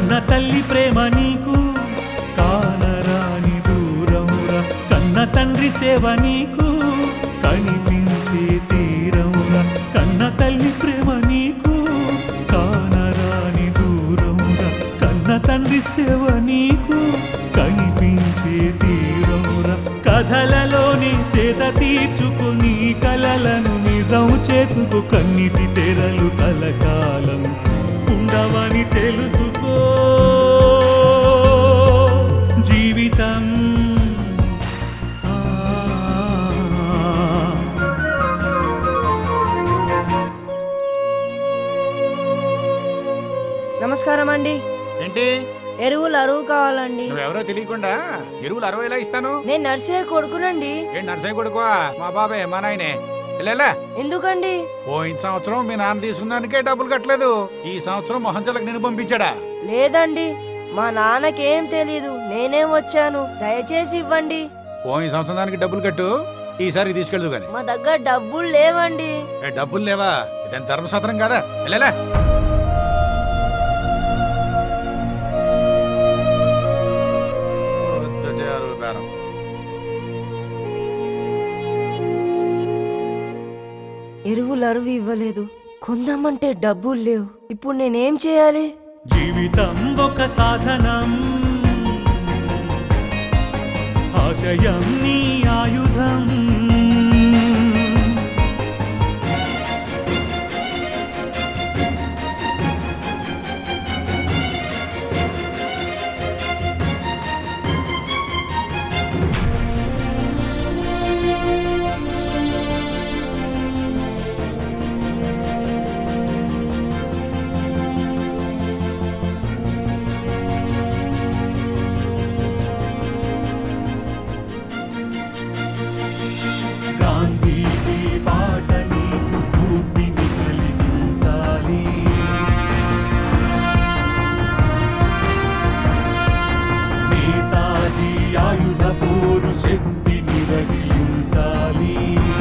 కన్న తల్లి ప్రేమ నీకు కానరాని దూరమురా, కన్న తండ్రి సేవ నీకు కనిపించే తీరమురా, కన్న తల్లి ప్రేమ నీకు కానరాని దూరమురా, కన్న తండ్రి సేవ నీకు కనిపించే తీరమురా. కథలలోని సేద తీర్చుకుని కలలను నిజం చేసుకు, కన్నిటి తెరలు కలకాలం ఉండవని తెలుసుకో. జీవితం నమస్కారం అండి. ఏంటి ఎరువులు అరువు కావాలండి. నువ్వెవరో తెలియకుండా ఎరువులు 60 ఎలా ఇస్తాను? నేను నర్సయ్య కొడుకునండి. ఏంటి నర్సయ్య కొడుకువా? మా బాబాయ్ మా నాయనే. వెళ్ళా ఎందుకండి? పోయిన సంవత్సరం మీ నాన్న తీసుకున్నానికే డబ్బులు కట్టలేదు, ఈ సంవత్సరం మొహంచలకు నేను పంపించాడా? లేదండి, మా నాన్నకేం తెలీదు, నేనేం వచ్చాను. దయచేసి ఇవ్వండి. పోయిన సంవత్సరం దానికి డబ్బులు కట్టు, ఈసారి తీసుకెళ్దు గాని. మా దగ్గర డబ్బులు లేవండి. డబ్బులు లేవా? ఇదేం ధర్మసత్రం కాదా? వెళ్ళా ఎరువులు అరువు ఇవ్వలేదు, కొందామంటే డబ్బులు లేవు. ఇప్పుడు నేనేం చేయాలి? జీవితం ఒక సాధనం, ఆశయం నీ ఆయుధం. గాంధీజీ బాట నీకు స్ఫూర్తిని కలిగించాలి, నేతాజీ ఆయుధ పోరు శక్తిని రగిలించాలి.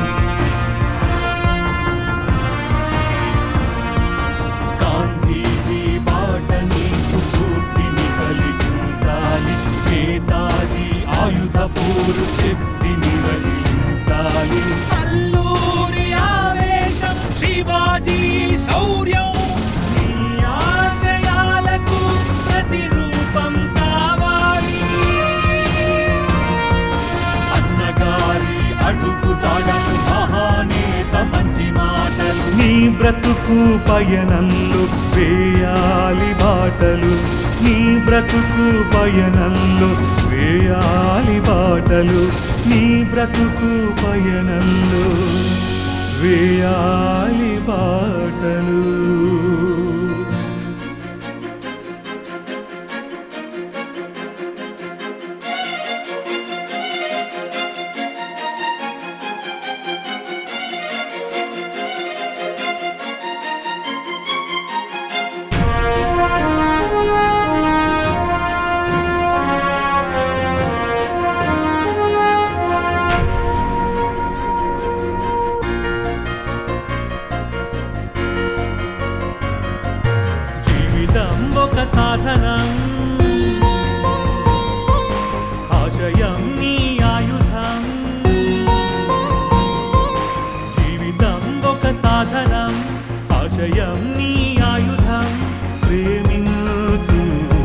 గాంధీజీ బాట నీకు స్ఫూర్తిని కలిగించాలి, నేతాజీ ఆయుధ పోరు శక్తిని రగిలించాలి. అల్లూరి ఆవేశం, శివాజీ శౌర్యం, నీ ఆశయాలకు ప్రతిరూపం కావాలి. అన్నగారి అడుగు జాడలు, మహానేత మంచి మాటలు, నీ బ్రతుకు పయనంలో వేయాలి బాటలు, నీ బ్రతుకు పయనంలో వేయాలి బాటలు, నీ బ్రతుకు పయనంలో వేయాలి బాటలు. జీవితం ఒక సాధనం, ఆశయం నీ ఆయుధం. జీవితం ఒక సాధనం, ఆశయం నీ ఆయుధం. ప్రేమించు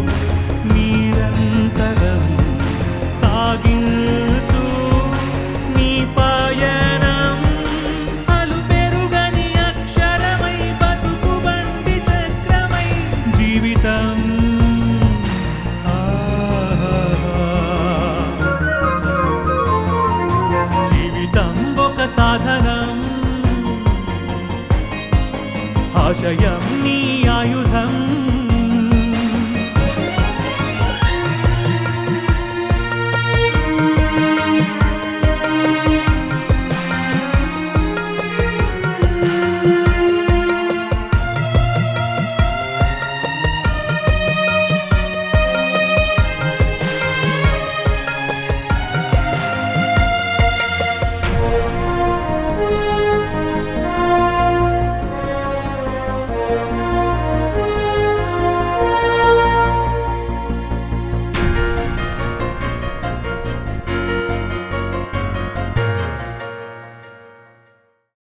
నిరంతరం సాగించు నీ పయనం, అలు పెరుగని అక్షరమై బతుకు బండి చక్రమై. జీవితం జీవితం ఒక సాధనం, ఆశయం నీ